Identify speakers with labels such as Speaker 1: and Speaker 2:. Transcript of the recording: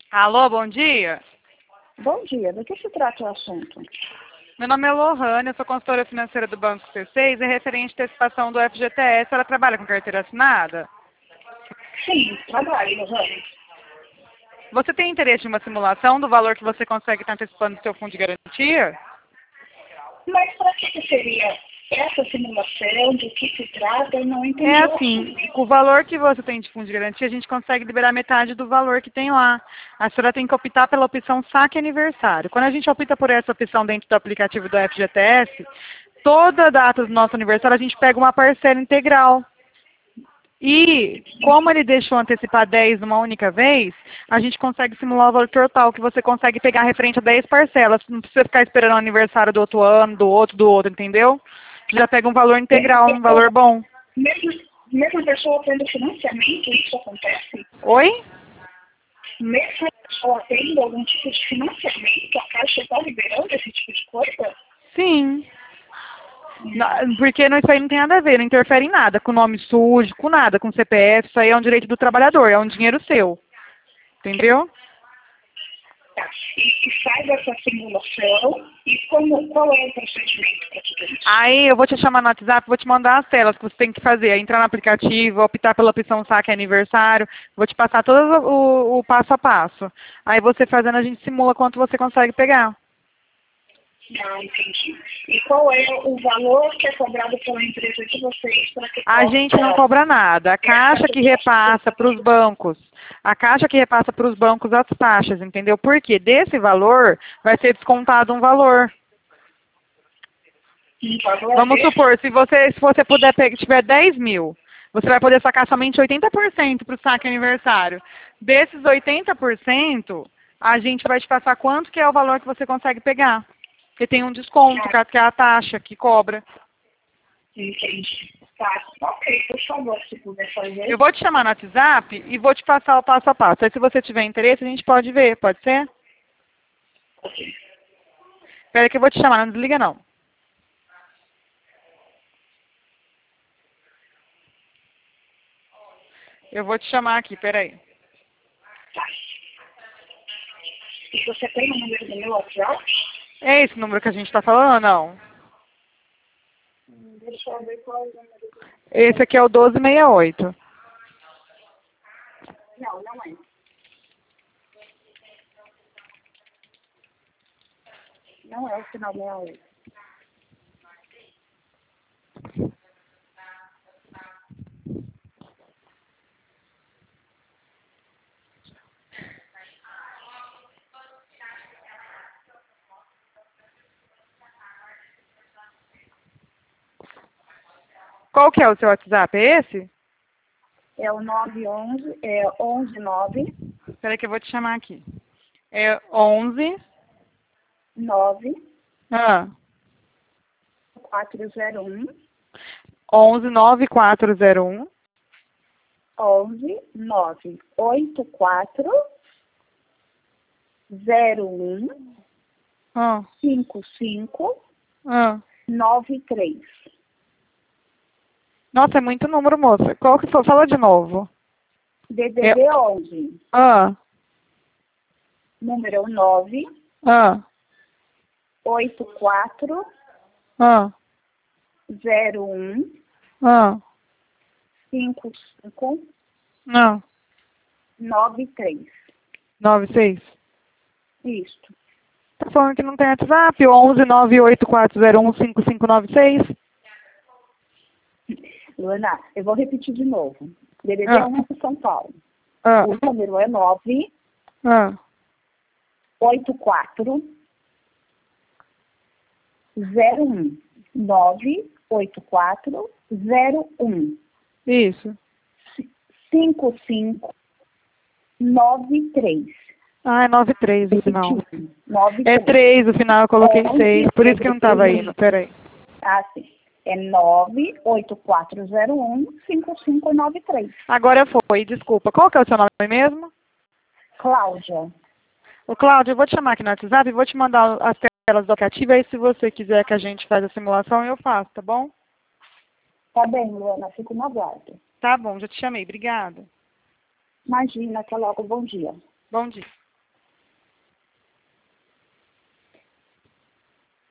Speaker 1: Alô, bom dia.
Speaker 2: Bom dia, do que se trata o assunto?
Speaker 1: Meu nome é Lohane, eu sou consultora financeira do Banco C6 e referente à antecipação do FGTS. Ela trabalha com carteira assinada?
Speaker 2: Sim, trabalho, Rani.
Speaker 1: Você tem interesse em uma simulação do valor que você consegue estar antecipando do seu fundo de garantia?
Speaker 2: Mas para que seria essa simulação, do que se trata? Eu não entendi
Speaker 1: É
Speaker 2: o
Speaker 1: assim,
Speaker 2: assunto.
Speaker 1: com o valor que você tem de fundo de garantia, a gente consegue liberar metade do valor que tem lá. A senhora tem que optar pela opção saque aniversário. Quando a gente opta por essa opção dentro do aplicativo do FGTS, toda data do nosso aniversário a gente pega uma parcela integral. E, como ele deixou antecipar 10 numa única vez, a gente consegue simular o valor total, que você consegue pegar referente a 10 parcelas. Não precisa ficar esperando o aniversário do outro ano, do outro, entendeu? Você já pega um valor integral, um valor bom.
Speaker 2: Mesmo a pessoa tendo financiamento, isso acontece?
Speaker 1: Oi?
Speaker 2: Mesmo a pessoa tendo algum tipo de financiamento, a Caixa está liberando esse tipo de coisa?
Speaker 1: Sim. Porque isso aí não tem nada a ver, não interfere em nada, com nome sujo, com nada, com CPF, isso aí é um direito do trabalhador, é um dinheiro seu. Entendeu?
Speaker 2: Tá. E faz essa simulação e qual é o procedimento para tudo isso?
Speaker 1: Aí eu vou te chamar no WhatsApp, vou te mandar as telas que você tem que fazer. É entrar no aplicativo, optar pela opção saque aniversário, vou te passar todo o passo a passo. Aí você fazendo, a gente simula quanto você consegue pegar.
Speaker 2: Não, entendi. E qual é o valor que é cobrado pela empresa de vocês para que
Speaker 1: A gente não cobra nada. A Caixa que repassa para os bancos. A Caixa que repassa para os bancos as taxas, entendeu? Porque desse valor vai ser descontado um valor. Vamos supor, se você puder tiver 10 mil, você vai poder sacar somente 80% para o saque aniversário. Desses 80%, a gente vai te passar quanto que é o valor que você consegue pegar. Porque tem um desconto, que é a taxa que cobra.
Speaker 2: Entendi. Tá, ok, por favor, se puder fazer.
Speaker 1: Eu vou te chamar no WhatsApp e vou te passar o passo a passo. Aí se você tiver interesse, a gente pode ver, pode ser?
Speaker 2: Ok.
Speaker 1: Espera que eu vou te chamar, não desliga não. Eu vou te chamar aqui, peraí.
Speaker 2: Tá. E você tem o número do meu WhatsApp?
Speaker 1: É esse número que a gente está falando ou não?
Speaker 2: Deixa eu ver qual é o número.
Speaker 1: Esse aqui é o 1268.
Speaker 2: Não, não é. Não é o final 68.
Speaker 1: Qual que é o seu WhatsApp? É esse?
Speaker 2: É o 911, é 119
Speaker 1: Espera que eu vou te chamar aqui. É 11...
Speaker 2: 9
Speaker 1: Ah,
Speaker 2: 401
Speaker 1: 11 9401
Speaker 2: 11 9 84 01
Speaker 1: ah,
Speaker 2: 55
Speaker 1: ah.
Speaker 2: 93.
Speaker 1: Nossa, é muito número, moça. Qual que foi? Fala de novo.
Speaker 2: DDD 11,
Speaker 1: Ah,
Speaker 2: número 9
Speaker 1: ah,
Speaker 2: 84
Speaker 1: ah,
Speaker 2: 01
Speaker 1: ah,
Speaker 2: 55
Speaker 1: não.
Speaker 2: 93.
Speaker 1: 96.
Speaker 2: Isto.
Speaker 1: Tá falando que não tem WhatsApp? 11 98401 5596?
Speaker 2: Luana, eu vou repetir de novo. DDD
Speaker 1: Ah,
Speaker 2: 11 São Paulo.
Speaker 1: ah,
Speaker 2: O número é 9
Speaker 1: ah.
Speaker 2: 84 01 984 01
Speaker 1: Isso.
Speaker 2: 55 93.
Speaker 1: Ah, é 93 o final.
Speaker 2: 93.
Speaker 1: É 3 o final, eu coloquei 6. Por isso que não tava
Speaker 2: 11,
Speaker 1: indo. Peraí.
Speaker 2: Ah, sim. É 98401 5593.
Speaker 1: Agora foi, desculpa. Qual que é o seu nome mesmo?
Speaker 2: Cláudia.
Speaker 1: Ô, Cláudio, eu vou te chamar aqui no WhatsApp e vou te mandar as telas do aplicativo. Aí, se você quiser que a gente faça a simulação, eu faço, tá bom?
Speaker 2: Tá bem, Luana, fico no aguardo.
Speaker 1: Tá bom, já te chamei. Obrigada.
Speaker 2: Imagina, até logo, bom dia.
Speaker 1: Bom dia.